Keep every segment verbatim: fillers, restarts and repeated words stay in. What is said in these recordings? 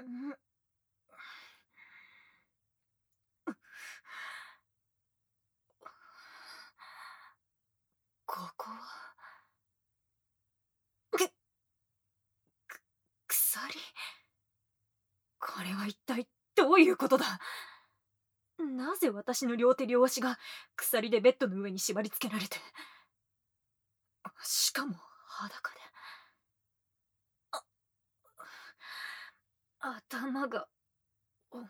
んここはく鎖。これは一体どういうことだ。なぜ私の両手両足が鎖でベッドの上に縛り付けられて、しかも裸で。頭が重い。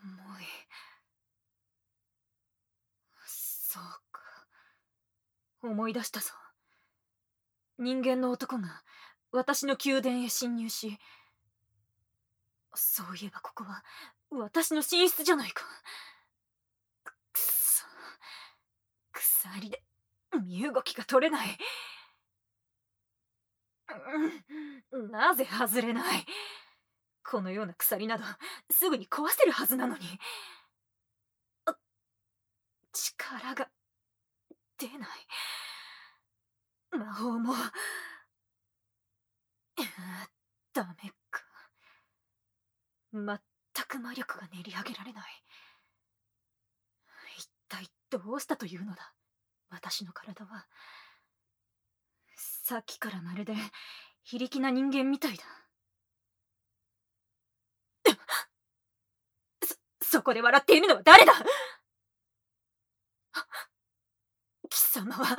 そうか、思い出したぞ。人間の男が私の宮殿へ侵入し、そういえばここは私の寝室じゃないか。くそ、鎖で身動きが取れない。うん、なぜ外れない。このような鎖などすぐに壊せるはずなのに。力が出ない。魔法もダメか。全く魔力が練り上げられない。一体どうしたというのだ、私の体は。さっきからまるで非力な人間みたいだ。そ、そこで笑っているのは誰だ。貴様は。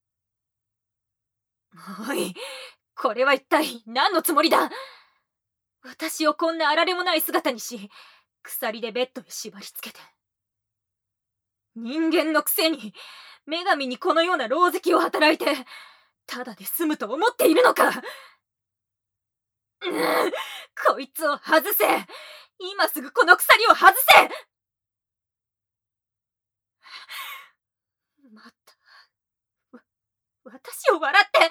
おい、これは一体何のつもりだ。私をこんなあられもない姿にし、鎖でベッドへ縛り付けて。人間のくせに女神にこのような狼藉を働いてただで済むと思っているのか。うん、こいつを外せ。今すぐこの鎖を外せ。またわ私を笑って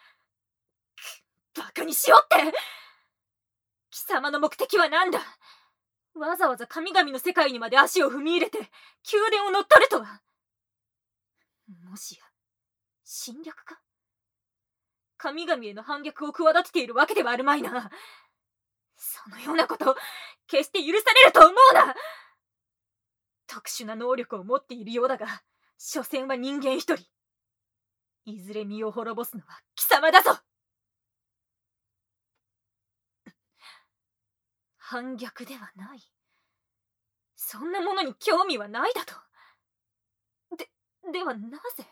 バカにしようって。貴様の目的は何だ。わざわざ神々の世界にまで足を踏み入れて宮殿を乗っ取るとは。もしや侵略か。神々への反逆を企てているわけではあるまいな。そのようなこと決して許されると思うな。特殊な能力を持っているようだが、所詮は人間一人。いずれ身を滅ぼすのは貴様だぞ。反逆ではない。そんなものに興味はないだと。で、ではなぜ。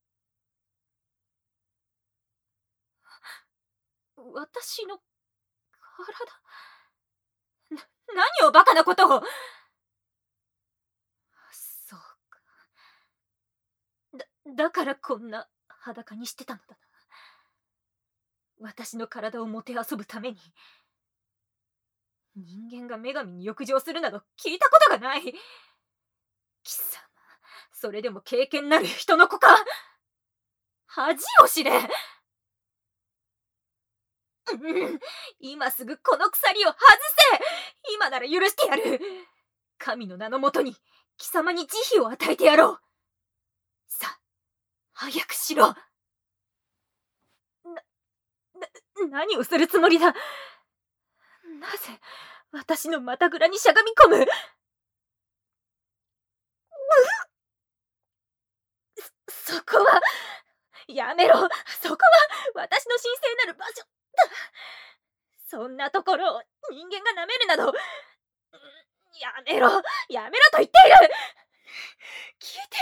私の体。な、何をバカなことを。そうか。だ、だからこんな裸にしてたのだな。私の体をもてあそぶために。人間が女神に浴場するなど聞いたことがない。貴様、それでも経験なる人の子か。恥を知れ。うん、今すぐこの鎖を外せ。今なら許してやる。神の名のもとに貴様に慈悲を与えてやろう。さあ、早くしろ。な、な、何をするつもりだ。なぜ私のまたぐらにしゃがみ込む。そ、そこはやめろ。そこは私の神聖なる場所だ。そんなところを人間が舐めるなど。やめろ、やめろと言っている。聞いて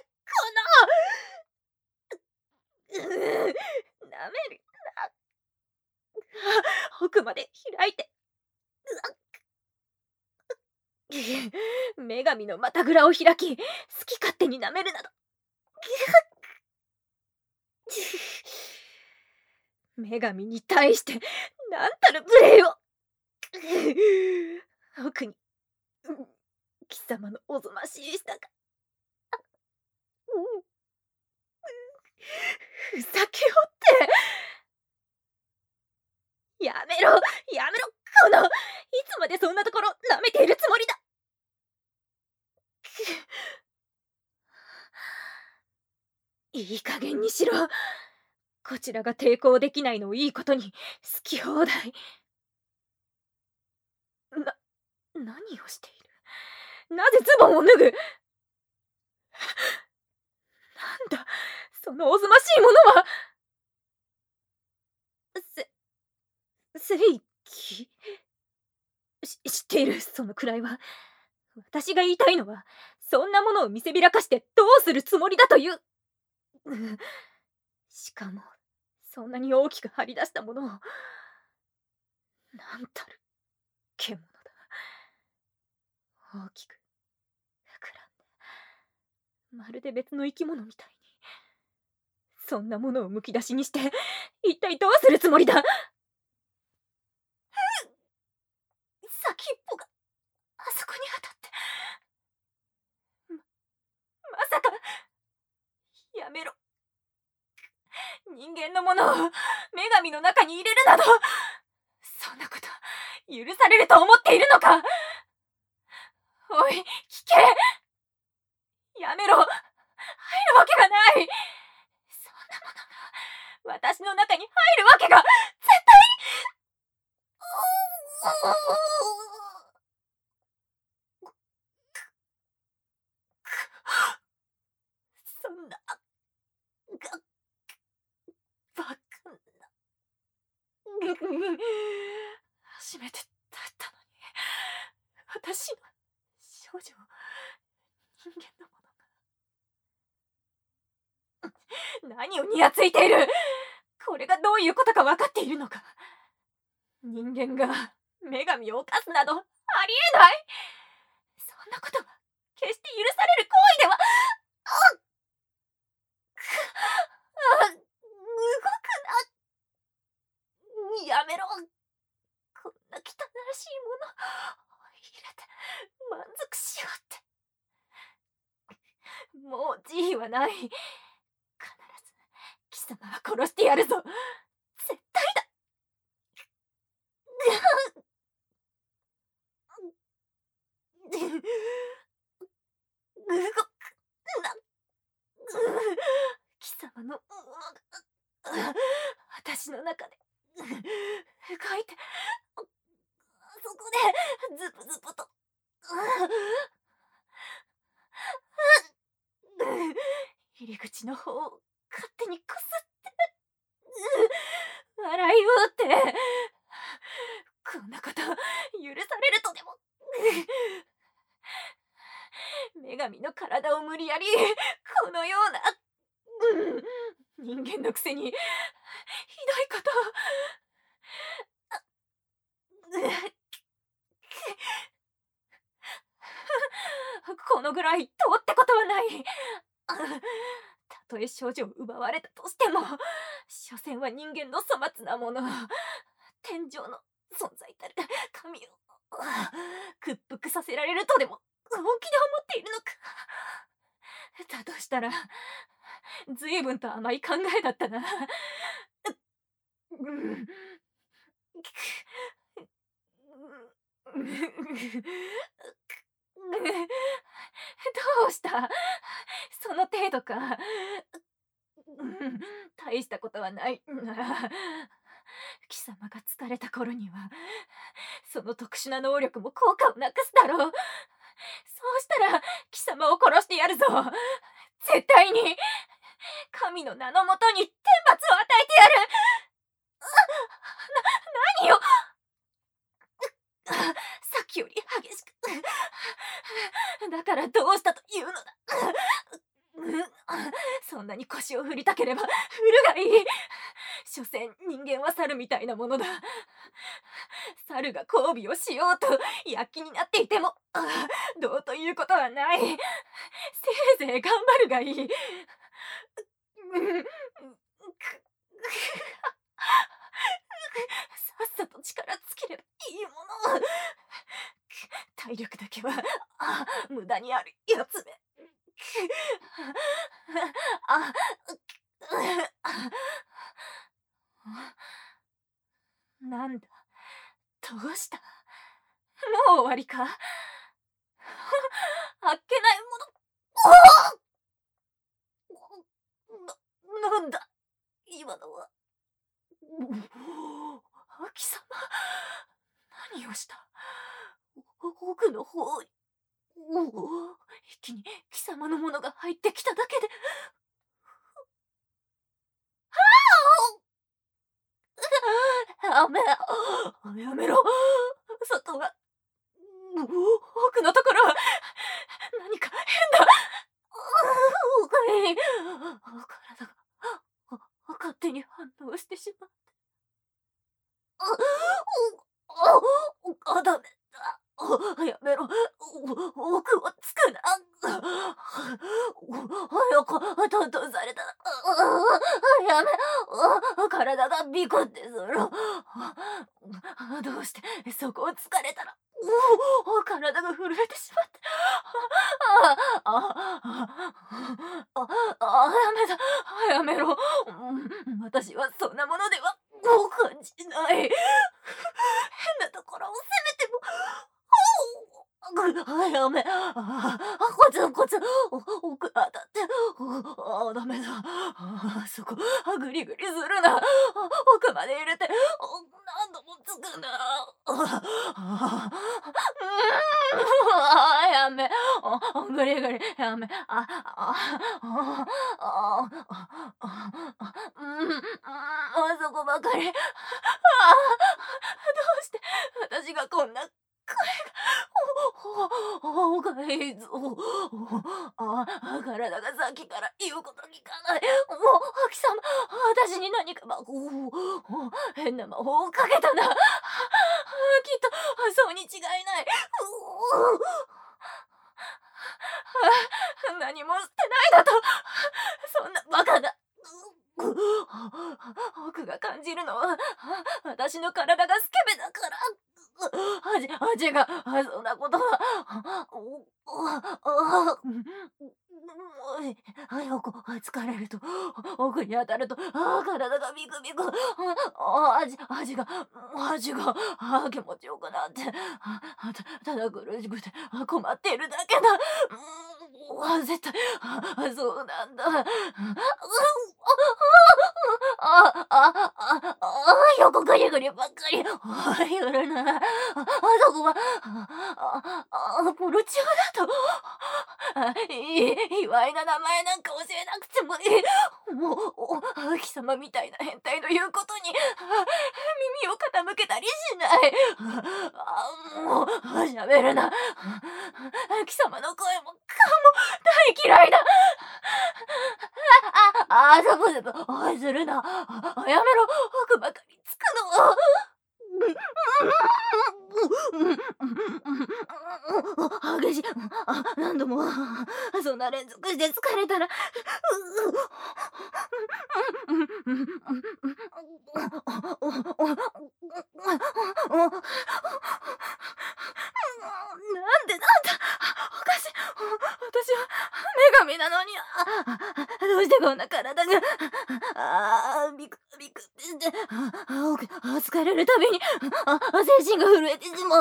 いるのか、この。うー、舐めるな。奥まで開いて。女神のまたぐらを開き、好き勝手に舐めるなど。女神に対して何たる無礼を。奥に貴様のおぞましい舌が。ふざけおって。やめろ、やめろ、この。いつまでそんなところ舐めているつもりだ。いい加減にしろ。こちらが抵抗できないのをいいことに好き放題。な、 何をしている。なぜズボンを脱ぐ。なんだそのおぞましいものは。せ正義。し知っている。そのくらいは。私が言いたいのは、そんなものを見せびらかしてどうするつもりだという。しかもそんなに大きく張り出したものを、なんたる獣だ。大きく膨らんで、まるで別の生き物みたいに。そんなものをむき出しにして一体どうするつもりだ。先っぽがあそこに当たって。ま、まさか。やめろ。人間のものを女神の中に入れるなど、そんなこと許されると思っているのか。おい、聞け。やめろ。入るわけがない。そんなものが私の中に入るわけが絶対。そんながバカな。初めてだったのに、私の少女を人間のものが。何をにやついている。これがどういうことか分かっているのか。人間が女神を犯すなどありえない。そんなことは決して許される行為では。動くな。やめろ。こんな汚らしいもの入れて満足しようって。もう慈悲はない。必ず貴様は殺してやるぞ。絶対だ。動くな。貴様の私の中で動いて、そこでズブズブと入り口の方を勝手にこすって笑いをって。こんなこと許されるとでも。女神の体を無理やりこのような、人間のくせにひどいことを。このぐらい通ってことはない。たとえ少女を奪われたとしても、所詮は人間の粗末なもの。天上の存在たる神を屈服させられるとでも本気で思っているのか。だとしたら随分と甘い考えだったな。どうした。その程度か。大したことはない。貴様が疲れた頃にはその特殊な能力も効果をなくすだろう。そうしたら貴様を殺してやるぞ。絶対に。神の名のもとに天罰を与えてやる。な、何よ。さっきより激しく。だからどうしたというのだ。そんなに腰を振りたければ振るがいい。所詮人間は猿みたいなものだ。猿が交尾をしようと躍起になっていてもどうということはない。せいぜい頑張るがいい。さっさと力尽きればいいもの。体力だけはあ無駄にあるやつめ。あなんだ。どうした。もう終わりか。あっけないもの。な、なんだ今のは。貴様何をした。 奥の方に。一気に貴様のものが入ってきただけで。やめやめろ。外は奥のところは何か変だ。体が勝手に反応してしまって。あ、ダメだ。やめろ。奥をつくな。早くトントンされたら。やめ。体がビクってする。どうしてそこをつかれたら体が震えてしまって。あああ、やめだ。やめろ。私はそんなものでは感じない。変なところを攻めても。やめ。コツンコツン奥当たって。あ、ダメだ。そこグリグリするな。奥まで入れて何度もつくな。やめ。グリグリやめ。ああああそこばかり。どうして私がこんな声が。おかいぞ。あ、体がさっきから言うこと聞かない。もう貴様、私に何か魔法を、変な魔法をかけたな。きっとそうに違いない。何もしてないだと。そんなバカな。僕が感じるのは私の体がスケベだから。味味がそんなことは。よく疲れると奥に当たると体がビクビク。味味が味が気持ちよくなって。ただ苦しくて困っているだけだ。絶対そうなんだ。ああああよくグリグリばっかりやるな。あそこはあポルチオだと。卑猥な名前なんか教えなくてもいい。もう貴様みたいな変態の言うことに耳を傾けたりしない。もう喋るな。貴様の声も顔も大嫌いだ。ああそこで愛するな。やめろ。奥ばかりつくの。激しい。何度もそんな連続して疲れたら。なんでなんだ。おかしい。私は女神なのに。どうしてこんな体が。ああビクビクってして疲れるたびに精神が震えてしまう。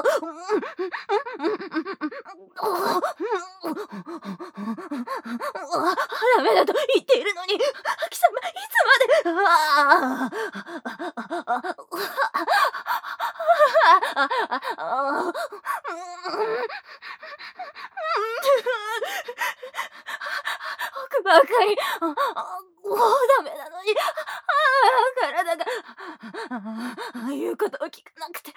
ダメだと言っているのに貴様いつまで。ああ奥ばかり。もうダメなのに体が言うことを聞かなくて。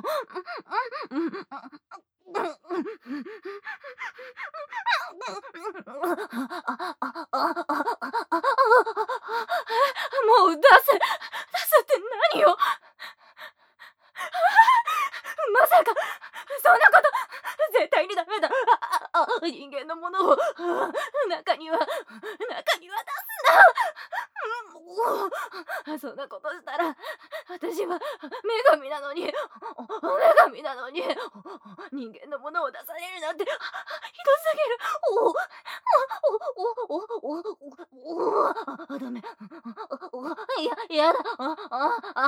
もう出せ出せって何よ。まさかそんなこと絶対にダメだ。人間のものを中には中には出すな。そんなことしたら私は女神なのに女神なのに人間のものを出されるなんてひどすぎる。おおおおおダメ。いややだ。あああ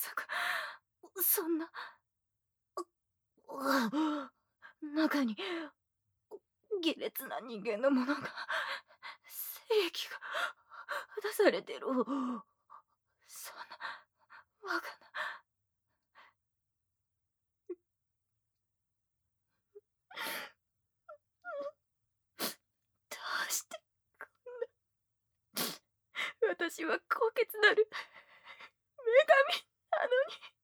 さかそんな中に卑劣な人間のものが精液が出されてる。そんな我がどうしてこんな私は高潔なる女神なのに。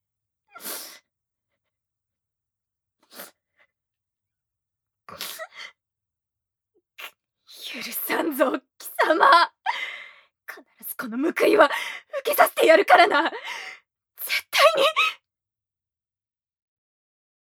許さんぞ貴様。必ずこの報いは受けさせてやるからな。絶対に